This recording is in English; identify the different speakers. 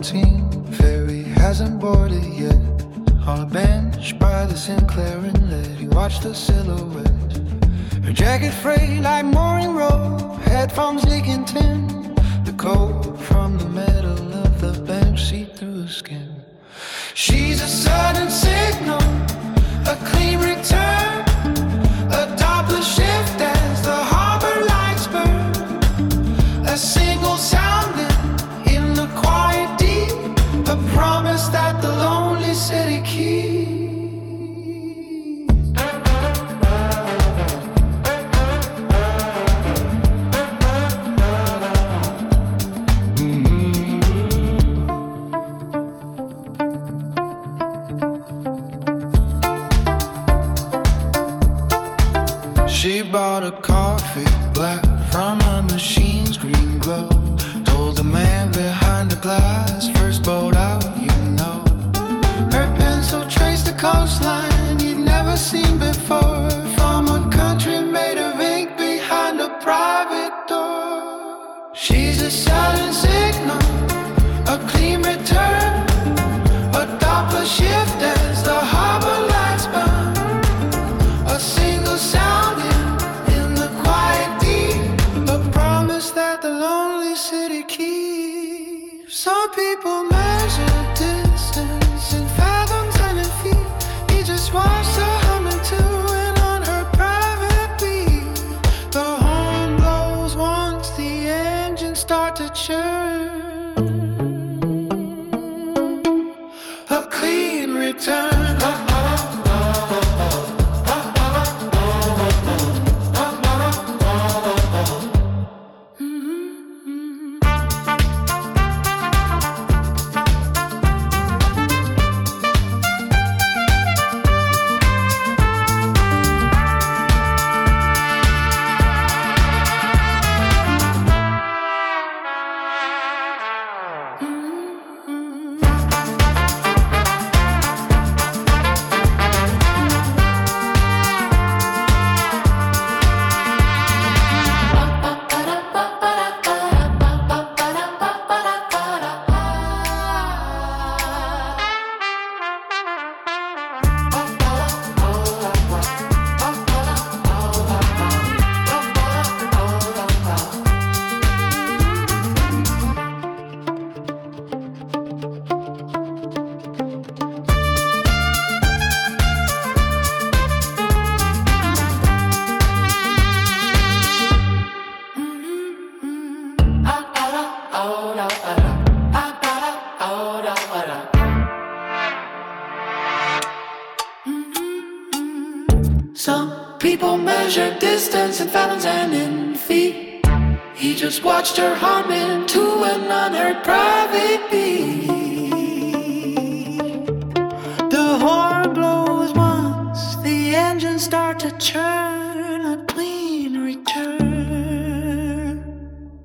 Speaker 1: quarantine. Ferry hasn't boarded yet. On a bench by the Sinclair Inlet, he watched the silhouette. Her jacket frayed like mooring rope, headphones leaking tin. The cold from the metal of the bench seeped through her skin. She's a sudden signal, a clean return, a Doppler shift as the harbor lights burn. A single sounding in the quiet deep, a promise that the lonely city keeps. She bought a coffee black from a machine's green glow. Told the man behind the glass, first boat out, you know. Her pencil traced the coastline you'd never seen before, from a country made of ink behind a private door. She's a sudden signal, a clean return, a Doppler shift as the harbor lights burn. A single sound in the quiet deep, a promise that the lonely city keeps. Some people measure distance in fathoms and in feet. He just watched her humming to and on her private beat. The horn blows once the engines start to churn. A clean return. Some people measure distance in fathoms and in feet. He just watched her humming to an unheard private beat.